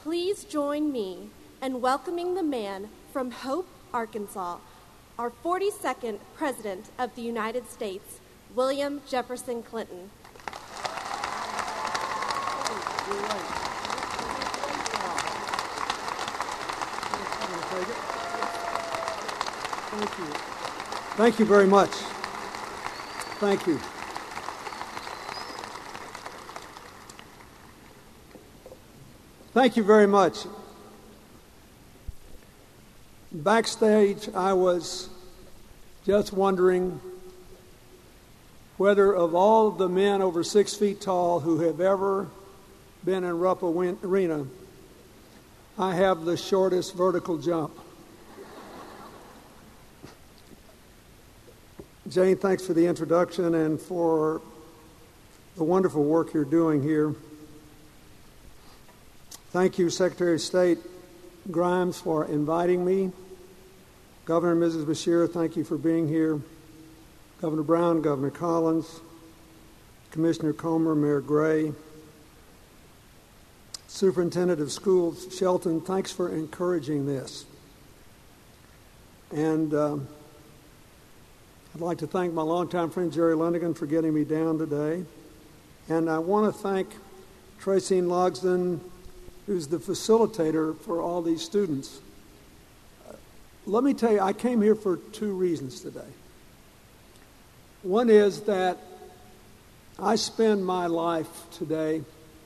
Please join me in welcoming the man from Hope, Arkansas, our 42nd President of the United States, William Jefferson Clinton. Thank you. Thank you very much. Thank you. Thank you very much. Backstage, I was just wondering whether of all the men over 6 feet tall who have ever been in Rupp Arena, I have the shortest vertical jump. Jane, thanks for the introduction and for the wonderful work you're doing here. Thank you, Secretary of State Grimes, for inviting me. Governor and Mrs. Beshear, thank you for being here. Governor Brown, Governor Collins, Commissioner Comer, Mayor Gray, Superintendent of Schools Shelton, thanks for encouraging this. And I'd like to thank my longtime friend Jerry Lundigan for getting me down today. And I want to thank Tracy Logsdon, who's the facilitator for all these students. Let me tell you, I came here for 2 reasons today. One is that I spend my life today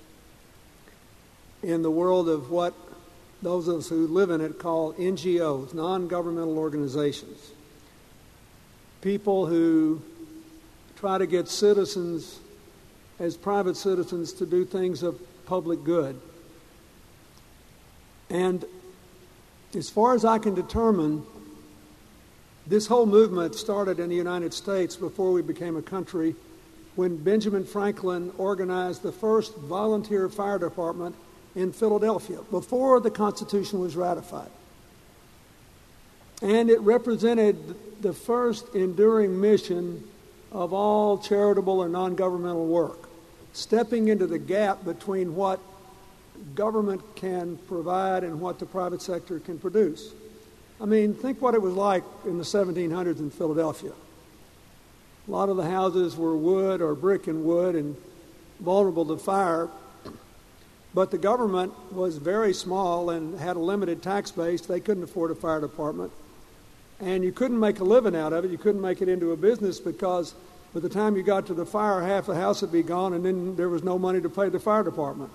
in the world of what those of us who live in it call NGOs, non-governmental organizations. People who try to get citizens, as private citizens, to do things of public good. And as far as I can determine, this whole movement started in the United States before we became a country, when Benjamin Franklin organized the first volunteer fire department in Philadelphia, before the Constitution was ratified. And it represented the first enduring mission of all charitable and non-governmental work, stepping into the gap between what government can provide and what the private sector can produce. I mean, think what it was like in the 1700s in Philadelphia. A lot of the houses were wood or brick and wood and vulnerable to fire, but the government was very small and had a limited tax base. They couldn't afford a fire department. And you couldn't make a living out of it. You couldn't make it into a business because by the time you got to the fire, half the house would be gone, and then there was no money to pay the fire department.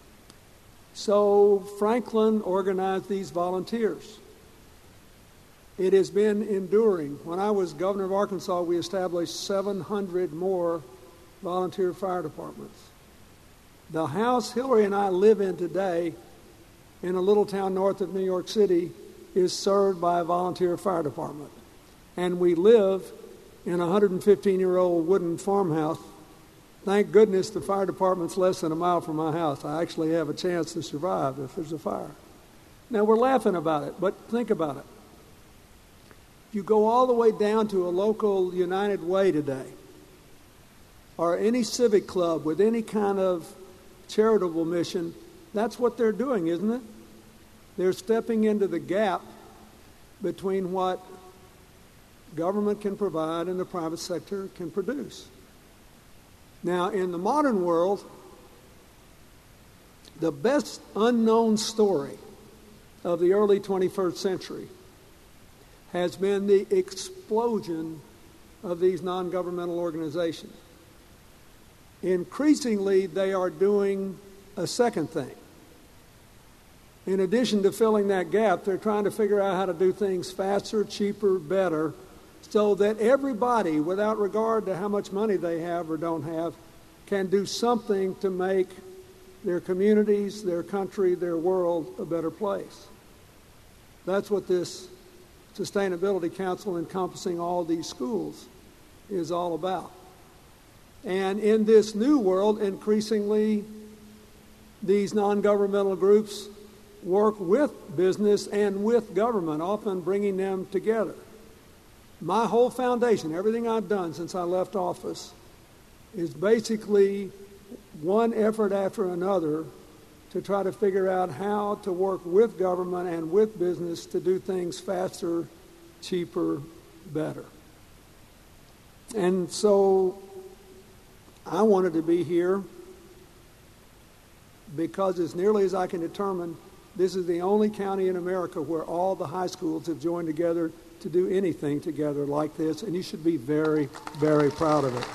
So Franklin organized these volunteers. It has been enduring. When I was governor of Arkansas, we established 700 more volunteer fire departments. The house Hillary and I live in today in a little town north of New York City is served by a volunteer fire department. And we live in a 115-year-old wooden farmhouse. Thank goodness the fire department's less than a mile from my house. I actually have a chance to survive if there's a fire. Now, we're laughing about it, but think about it. If you go all the way down to a local United Way today, or any civic club with any kind of charitable mission, that's what they're doing, isn't it? They're stepping into the gap between what government can provide and the private sector can produce. Now, in the modern world, the best unknown story of the early 21st century has been the explosion of these non-governmental organizations. Increasingly, they are doing a second thing. In addition to filling that gap, they're trying to figure out how to do things faster, cheaper, better, so that everybody, without regard to how much money they have or don't have, can do something to make their communities, their country, their world a better place. That's what this Sustainability Council, encompassing all these schools, is all about. And in this new world, increasingly, these non-governmental groups work with business and with government, often bringing them together. My whole foundation, everything I've done since I left office, is basically one effort after another to try to figure out how to work with government and with business to do things faster, cheaper, better. And so I wanted to be here because, as nearly as I can determine, this is the only county in America where all the high schools have joined together to do anything together like this, and you should be very, very proud of it.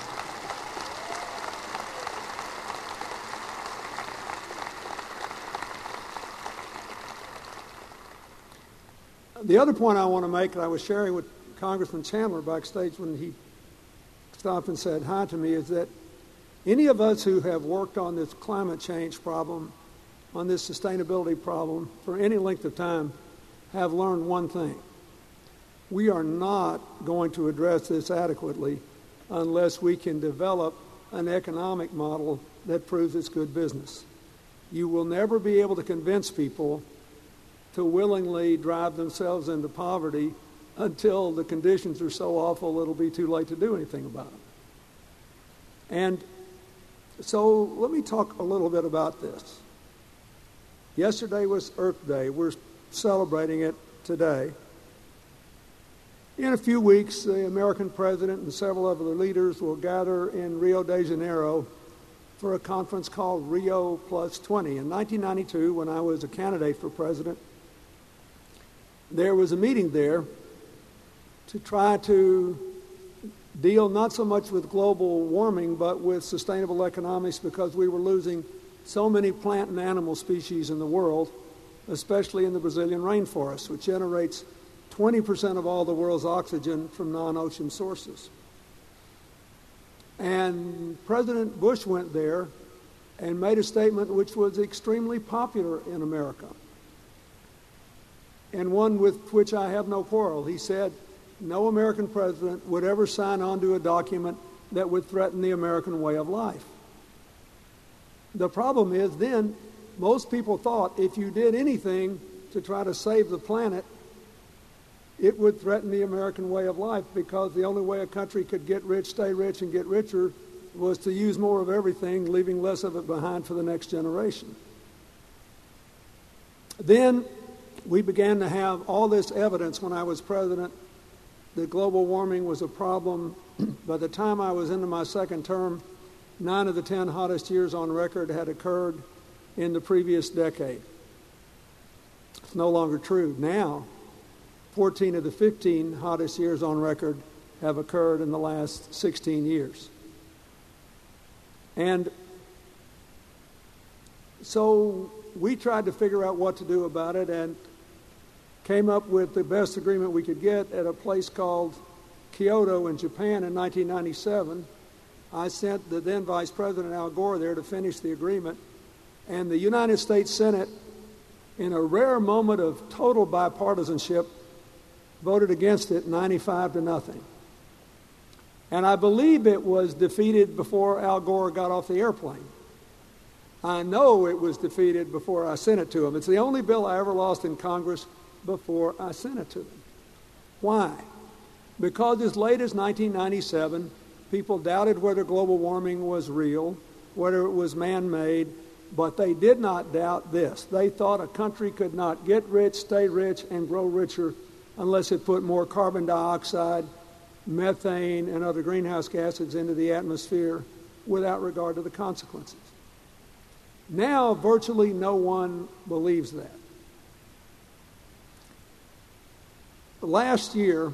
The other point I want to make, that I was sharing with Congressman Chandler backstage when he stopped and said hi to me, is that any of us who have worked on this climate change problem, on this sustainability problem for any length of time, have learned one thing. We are not going to address this adequately unless we can develop an economic model that proves it's good business. You will never be able to convince people to willingly drive themselves into poverty until the conditions are so awful it'll be too late to do anything about it. And so let me talk a little bit about this. Yesterday was Earth Day. We're celebrating it today. In a few weeks, the American president and several other leaders will gather in Rio de Janeiro for a conference called Rio Plus 20. In 1992, when I was a candidate for president, there was a meeting there to try to deal not so much with global warming, but with sustainable economics, because we were losing so many plant and animal species in the world, especially in the Brazilian rainforest, which generates 20% of all the world's oxygen from non-ocean sources. And President Bush went there and made a statement which was extremely popular in America, and one with which I have no quarrel. He said, no American president would ever sign on to a document that would threaten the American way of life. The problem is then, most people thought if you did anything to try to save the planet, it would threaten the American way of life, because the only way a country could get rich, stay rich, and get richer was to use more of everything, leaving less of it behind for the next generation. Then we began to have all this evidence when I was president that global warming was a problem. By the time I was into my second term, 9 of the 10 hottest years on record had occurred in the previous decade. It's no longer true. Now, 14 of the 15 hottest years on record have occurred in the last 16 years. And so we tried to figure out what to do about it, and came up with the best agreement we could get at a place called Kyoto in Japan in 1997. I sent the then Vice President Al Gore there to finish the agreement, and the United States Senate, in a rare moment of total bipartisanship, voted against it 95-0. And I believe it was defeated before Al Gore got off the airplane. I know it was defeated before I sent it to him. It's the only bill I ever lost in Congress before I sent it to them. Why? Because as late as 1997, people doubted whether global warming was real, whether it was man-made, but they did not doubt this. They thought a country could not get rich, stay rich, and grow richer unless it put more carbon dioxide, methane, and other greenhouse gases into the atmosphere without regard to the consequences. Now, virtually no one believes that. Last year,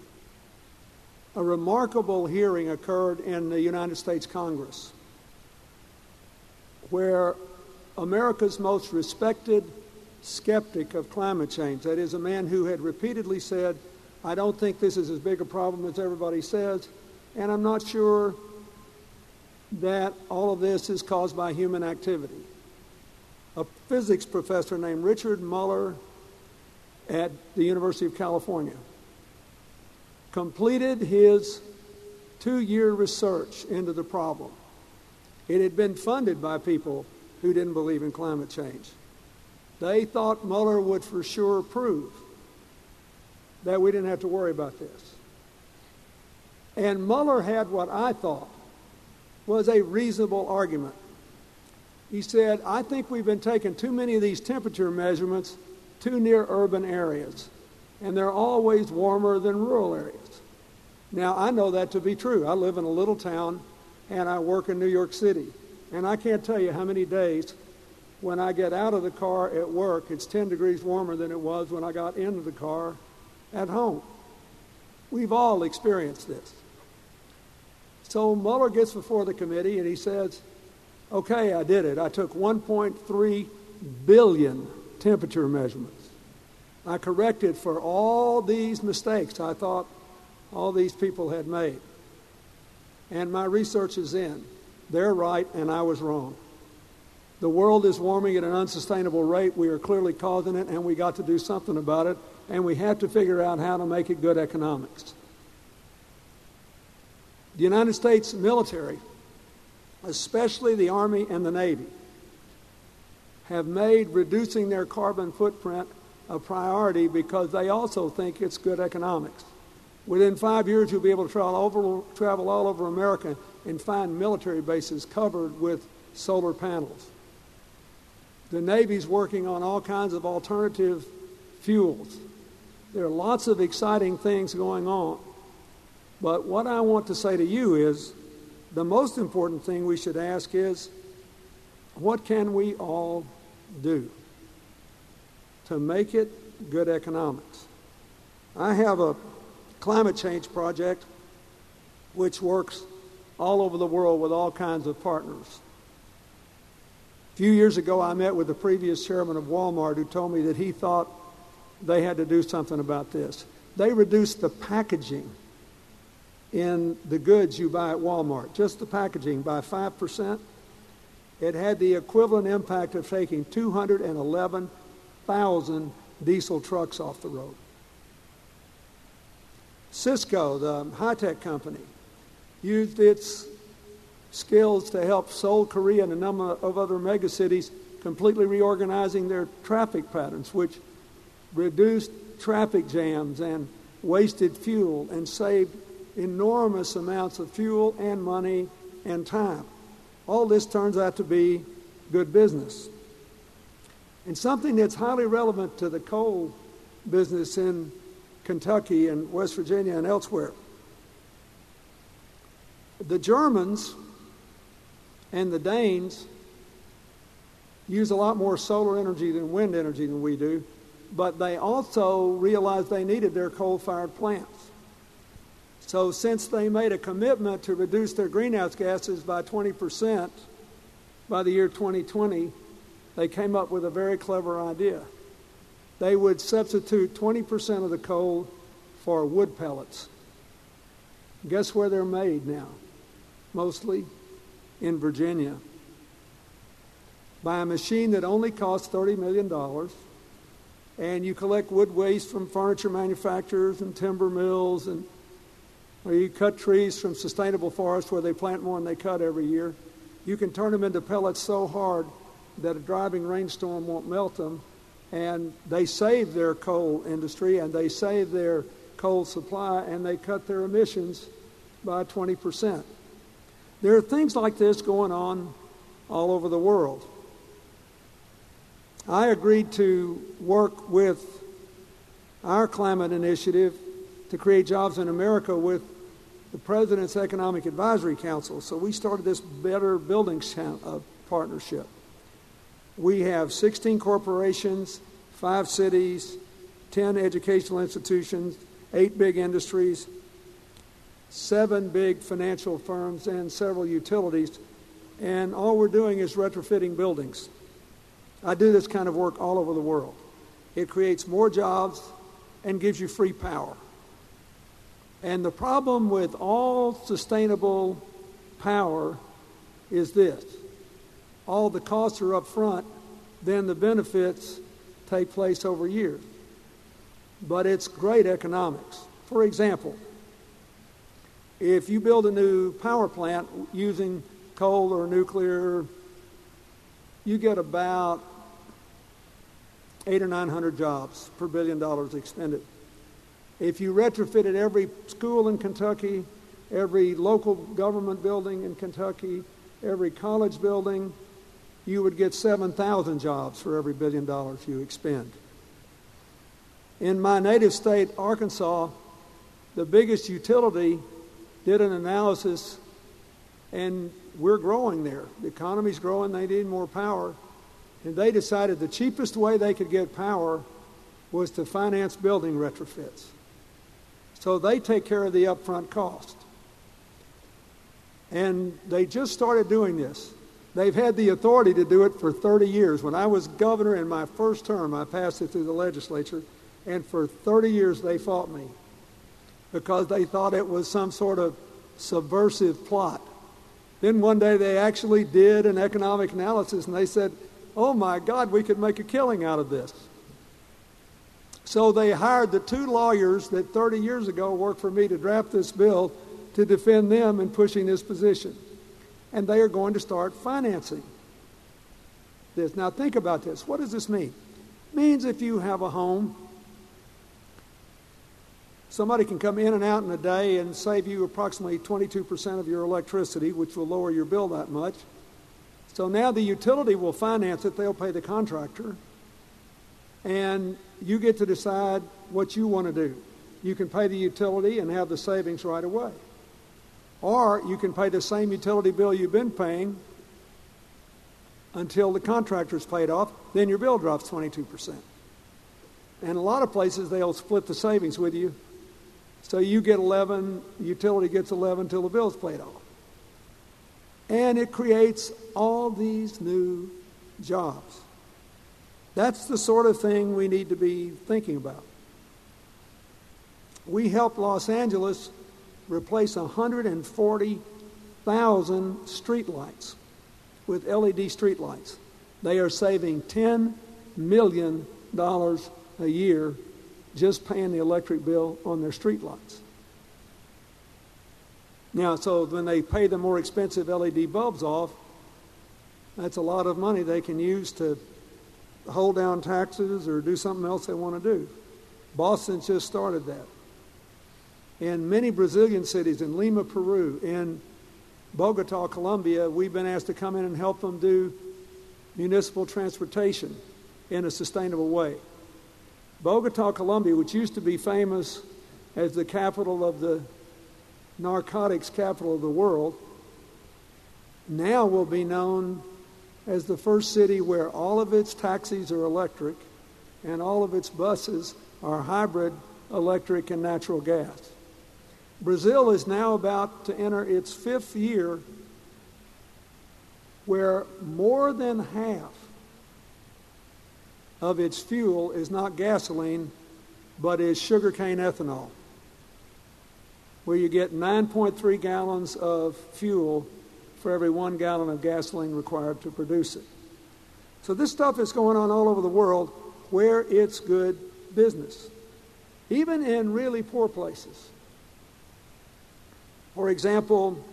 a remarkable hearing occurred in the United States Congress, where America's most respected skeptic of climate change, that is, a man who had repeatedly said, I don't think this is as big a problem as everybody says, and I'm not sure that all of this is caused by human activity. A physics professor named Richard Muller at the University of California completed his 2-year research into the problem. It had been funded by people who didn't believe in climate change. They thought Mueller would for sure prove that we didn't have to worry about this. And Mueller had what I thought was a reasonable argument. He said, I think we've been taking too many of these temperature measurements too near urban areas, and they're always warmer than rural areas. Now, I know that to be true. I live in a little town, and I work in New York City, and I can't tell you how many days when I get out of the car at work, it's 10 degrees warmer than it was when I got into the car at home. We've all experienced this. So Mueller gets before the committee, and he says, okay, I did it. I took 1.3 billion temperature measurements. I corrected for all these mistakes I thought all these people had made. And my research is in. They're right, and I was wrong. The world is warming at an unsustainable rate. We are clearly causing it, and we got to do something about it, and we have to figure out how to make it good economics. The United States military, especially the Army and the Navy, have made reducing their carbon footprint a priority because they also think it's good economics. Within 5 years, you'll be able to travel all over America and find military bases covered with solar panels. The Navy's working on all kinds of alternative fuels. There are lots of exciting things going on. But what I want to say to you is, the most important thing we should ask is, what can we all do to make it good economics? I have a climate change project which works all over the world with all kinds of partners. A few years ago, I met with the previous chairman of Walmart who told me that he thought they had to do something about this. They reduced the packaging in the goods you buy at Walmart, just the packaging, by 5%. It had the equivalent impact of taking 211,000 diesel trucks off the road. Cisco, the high-tech company, used its skills to help Seoul, Korea, and a number of other megacities completely reorganizing their traffic patterns, which reduced traffic jams and wasted fuel and saved enormous amounts of fuel and money and time. All this turns out to be good business. And something that's highly relevant to the coal business in Kentucky and West Virginia and elsewhere. The Germans and the Danes use a lot more solar energy than wind energy than we do, but they also realized they needed their coal-fired plants. So since they made a commitment to reduce their greenhouse gases by 20% by the year 2020, they came up with a very clever idea. They would substitute 20% of the coal for wood pellets. Guess where they're made now? Mostly in Virginia. By a machine that only costs $30 million, and you collect wood waste from furniture manufacturers and timber mills, and or you cut trees from sustainable forests where they plant more than they cut every year. You can turn them into pellets so hard that a driving rainstorm won't melt them, and they save their coal industry, and they save their coal supply, and they cut their emissions by 20%. There are things like this going on all over the world. I agreed to work with our climate initiative to create jobs in America with the President's Economic Advisory Council. So we started this Better Buildings partnership. We have 16 corporations, 5 cities, 10 educational institutions, 8 big industries, 7 big financial firms, and several utilities. And all we're doing is retrofitting buildings. I do this kind of work all over the world. It creates more jobs and gives you free power. And the problem with all sustainable power is this. All the costs are up front, then the benefits take place over years. But it's great economics. For example, if you build a new power plant using coal or nuclear, you get about 800 or 900 jobs per $1 billion expended. If you retrofitted every school in Kentucky, every local government building in Kentucky, every college building, you would get 7,000 jobs for every $1 billion you expend. In my native state, Arkansas, the biggest utility did an analysis, and we're growing there. The economy's growing, they need more power. And they decided the cheapest way they could get power was to finance building retrofits. So they take care of the upfront cost. And they just started doing this. They've had the authority to do it for 30 years. When I was governor in my first term, I passed it through the legislature, and for 30 years they fought me because they thought it was some sort of subversive plot. Then one day they actually did an economic analysis, and they said, oh my God, we could make a killing out of this. So they hired the 2 lawyers that 30 years ago worked for me to draft this bill to defend them in pushing this position. And they are going to start financing this. Now think about this. What does this mean? It means if you have a home, somebody can come in and out in a day and save you approximately 22% of your electricity, which will lower your bill that much. So now the utility will finance it. They'll pay the contractor. And you get to decide what you want to do. You can pay the utility and have the savings right away. Or you can pay the same utility bill you've been paying until the contractor's paid off. Then your bill drops 22%. And a lot of places, they'll split the savings with you. So you get 11, utility gets 11 until the bill's paid off. And it creates all these new jobs. That's the sort of thing we need to be thinking about. We helped Los Angeles replace 140,000 streetlights with LED streetlights. They are saving $10 million a year just paying the electric bill on their streetlights. Now, so when they pay the more expensive LED bulbs off, that's a lot of money they can use to hold down taxes or do something else they want to do. Boston just started that. In many Brazilian cities, in Lima, Peru, in Bogota, Colombia, we've been asked to come in and help them do municipal transportation in a sustainable way. Bogota, Colombia, which used to be famous as the capital of the narcotics capital of the world, now will be known as the first city where all of its taxis are electric and all of its buses are hybrid electric and natural gas. Brazil is now about to enter its 5th year where more than half of its fuel is not gasoline, but is sugarcane ethanol, where you get 9.3 gallons of fuel for every 1 gallon of gasoline required to produce it. So this stuff is going on all over the world where it's good business, even in really poor places. For example,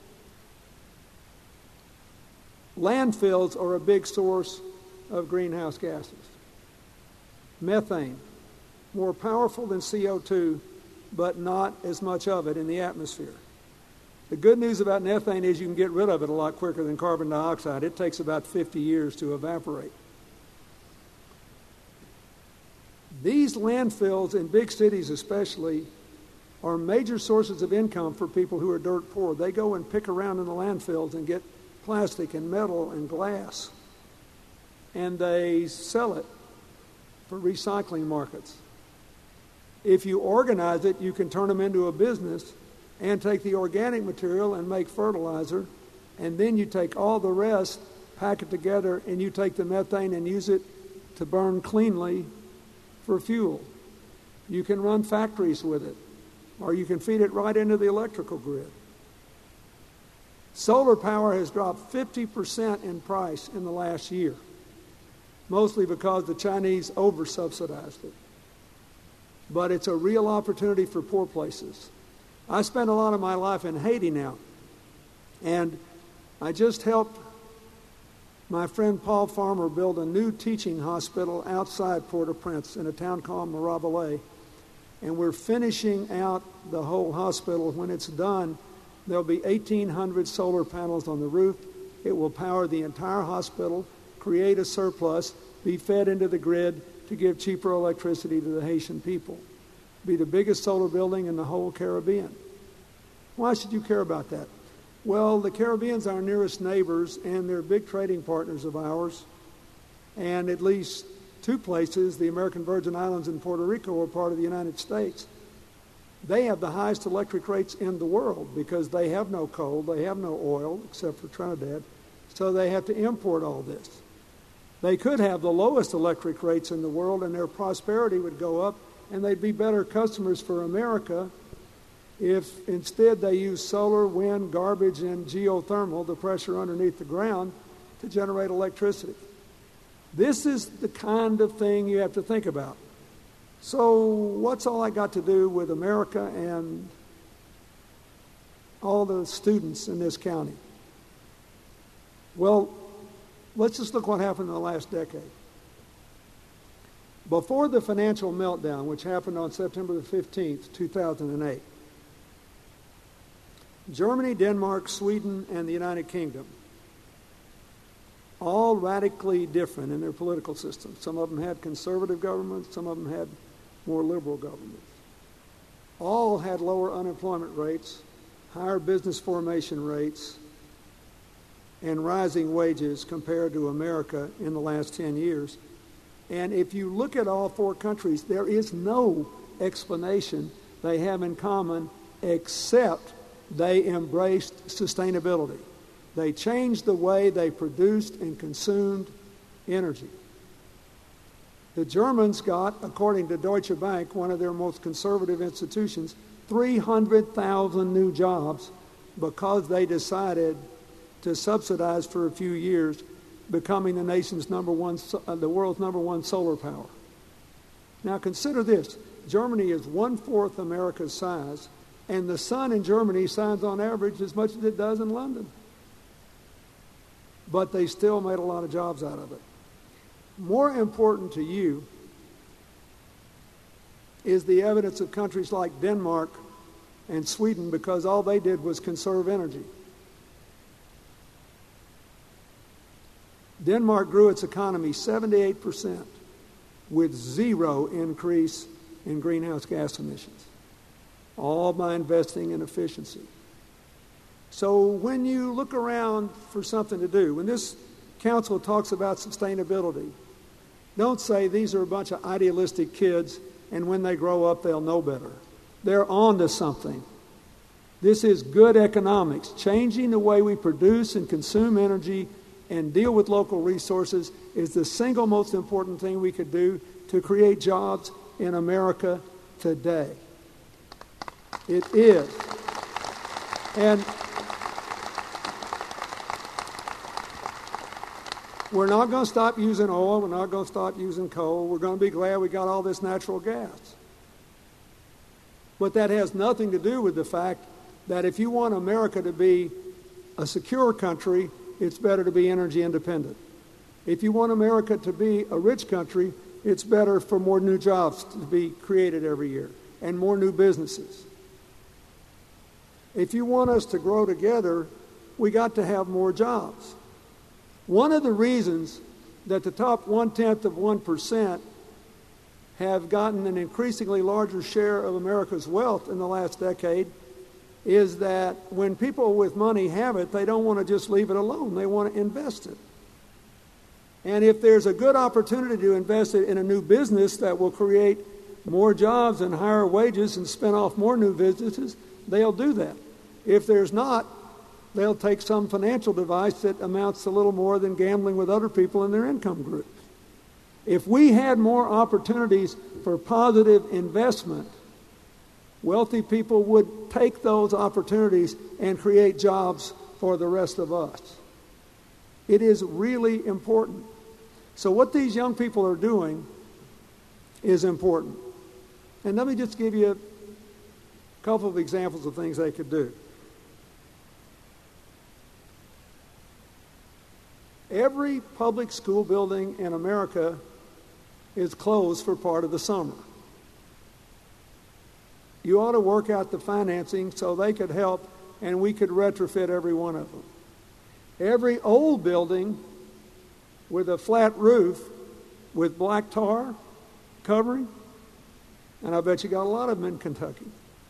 landfills are a big source of greenhouse gases. Methane, more powerful than CO2, but not as much of it in the atmosphere. The good news about methane is you can get rid of it a lot quicker than carbon dioxide. It takes about 50 years to evaporate. These landfills in big cities especially are major sources of income for people who are dirt poor. They go and pick around in the landfills and get plastic and metal and glass, and they sell it for recycling markets. If you organize it, you can turn them into a business and take the organic material and make fertilizer, and then you take all the rest, pack it together, and you take the methane and use it to burn cleanly for fuel. You can run factories with it, or you can feed it right into the electrical grid. Solar power has dropped 50% in price in the last year, mostly because the Chinese over-subsidized it. But it's a real opportunity for poor places. I spend a lot of my life in Haiti now, and I just helped my friend Paul Farmer build a new teaching hospital outside Port-au-Prince in a town called Mirabelet, and we're finishing out the whole hospital. When it's done, there'll be 1,800 solar panels on the roof, It will power the entire hospital, create a surplus, be fed into the grid to give cheaper electricity to the Haitian people. Be the biggest solar building in the whole Caribbean. Why should you care about that? Well, the Caribbean's our nearest neighbors, and they're big trading partners of ours. And at least two places, the American Virgin Islands and Puerto Rico, are part of the United States. They have the highest electric rates in the world because they have no coal, they have no oil, except for Trinidad, so they have to import all this. They could have the lowest electric rates in the world, and their prosperity would go up, and they'd be better customers for America if instead they use solar, wind, garbage, and geothermal, the pressure underneath the ground, to generate electricity. This is the kind of thing you have to think about. So what's all I got to do with America and all the students in this county? Well, let's just look what happened in the last decade. Before the financial meltdown, which happened on September the 15th, 2008, Germany, Denmark, Sweden, and the United Kingdom, all radically different in their political systems. Some of them had conservative governments, some of them had more liberal governments. All had lower unemployment rates, higher business formation rates, and rising wages compared to America in the last 10 years. And if you look at all four countries, there is no explanation they have in common except they embraced sustainability. They changed the way they produced and consumed energy. The Germans got, according to Deutsche Bank, one of their most conservative institutions, 300,000 new jobs because they decided to subsidize for a few years, becoming the world's number one solar power. Now consider this. Germany is 1/4 America's size, and the sun in Germany shines on average as much as it does in London. But they still made a lot of jobs out of it. More important to you is the evidence of countries like Denmark and Sweden, because all they did was conserve energy. Denmark grew its economy 78% with zero increase in greenhouse gas emissions, all by investing in efficiency. So when you look around for something to do, when this council talks about sustainability, don't say these are a bunch of idealistic kids and when they grow up they'll know better. They're on to something. This is good economics. Changing the way we produce and consume energy and deal with local resources is the single most important thing we could do to create jobs in America today. It is. And we're not going to stop using oil. We're not going to stop using coal. We're going to be glad we got all this natural gas. But that has nothing to do with the fact that if you want America to be a secure country, it's better to be energy independent. If you want America to be a rich country, it's better for more new jobs to be created every year and more new businesses. If you want us to grow together, we got to have more jobs. One of the reasons that the top 0.1% have gotten an increasingly larger share of America's wealth in the last decade is that when people with money have it, they don't want to just leave it alone. They want to invest it. And if there's a good opportunity to invest it in a new business that will create more jobs and higher wages and spin off more new businesses, they'll do that. If there's not, they'll take some financial device that amounts to little more than gambling with other people in their income group. If we had more opportunities for positive investment, wealthy people would take those opportunities and create jobs for the rest of us. It is really important. So what these young people are doing is important. And let me just give you a couple of examples of things they could do. Every public school building in America is closed for part of the summer. You ought to work out the financing so they could help and we could retrofit every one of them. Every old building with a flat roof with black tar covering, and I bet you got a lot of them in Kentucky.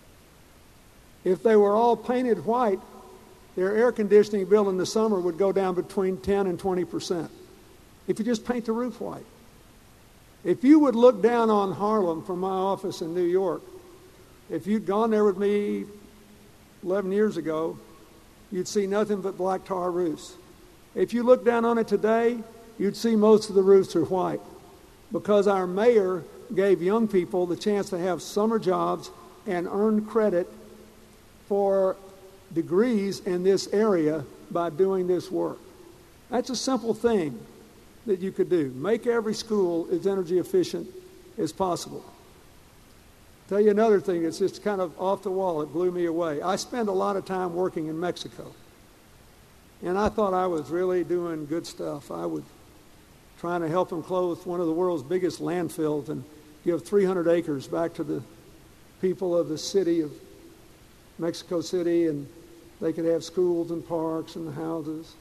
If they were all painted white, their air conditioning bill in the summer would go down between 10 and 20%. If you just paint the roof white. If you would look down on Harlem from my office in New York, if you'd gone there with me 11 years ago, you'd see nothing but black tar roofs. If you look down on it today, you'd see most of the roofs are white, because our mayor gave young people the chance to have summer jobs and earn credit for degrees in this area by doing this work. That's a simple thing that you could do. Make every school as energy efficient as possible. Tell you another thing, it's just kind of off the wall. It blew me away. I spend a lot of time working in Mexico, and I thought I was really doing good stuff. I was trying to help them close one of the world's biggest landfills and give 300 acres back to the people of the city of Mexico City, and they could have schools and parks and houses.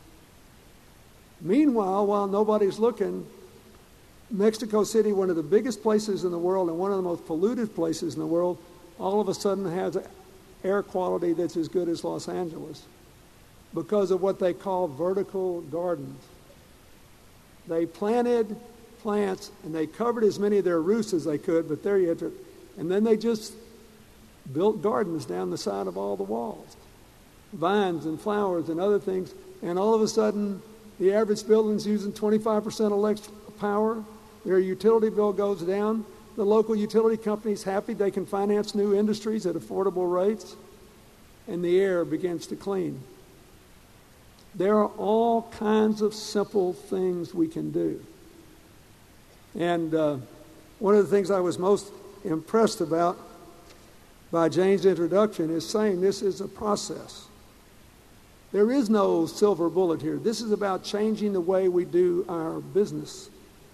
Meanwhile, while nobody's looking, Mexico City, one of the biggest places in the world and one of the most polluted places in the world, all of a sudden has air quality that's as good as Los Angeles because of what they call vertical gardens. They planted plants and they covered as many of their roofs as they could, but there you had to, and then they just built gardens down the side of all the walls, vines and flowers and other things, and all of a sudden the average building's using 25% electric power. Their utility bill goes down. The local utility company's happy they can finance new industries at affordable rates, and the air begins to clean. There are all kinds of simple things we can do. And one of the things I was most impressed about by Jane's introduction is saying this is a process. There is no silver bullet here. This is about changing the way we do our business.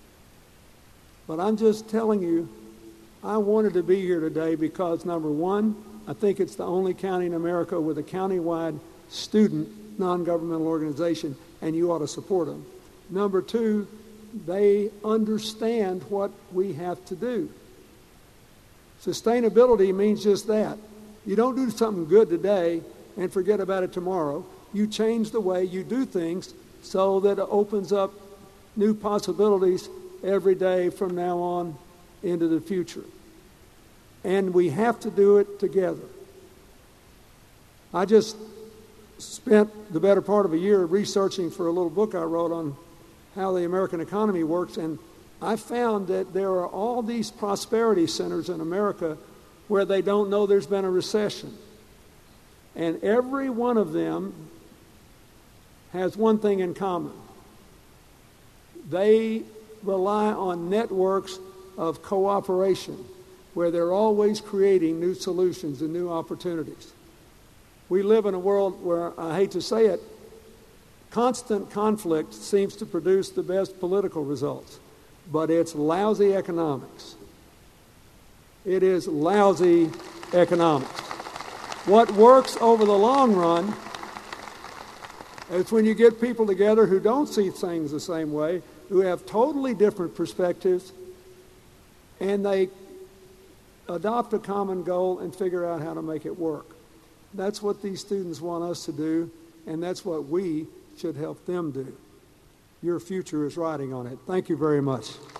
But I'm just telling you, I wanted to be here today because, number one, I think it's the only county in America with a county-wide student non-governmental organization, and you ought to support them. Number two, they understand what we have to do. Sustainability means just that. You don't do something good today and forget about it tomorrow. You change the way you do things so that it opens up new possibilities every day from now on into the future. And we have to do it together. I just spent the better part of a year researching for a little book I wrote on how the American economy works, and I found that there are all these prosperity centers in America where they don't know there's been a recession. And every one of them has one thing in common. They rely on networks of cooperation where they're always creating new solutions and new opportunities. We live in a world where, I hate to say it, constant conflict seems to produce the best political results, but it's lousy economics. It is lousy economics. What works over the long run is when you get people together who don't see things the same way, who have totally different perspectives, and they adopt a common goal and figure out how to make it work. That's what these students want us to do, and that's what we should help them do. Your future is riding on it. Thank you very much.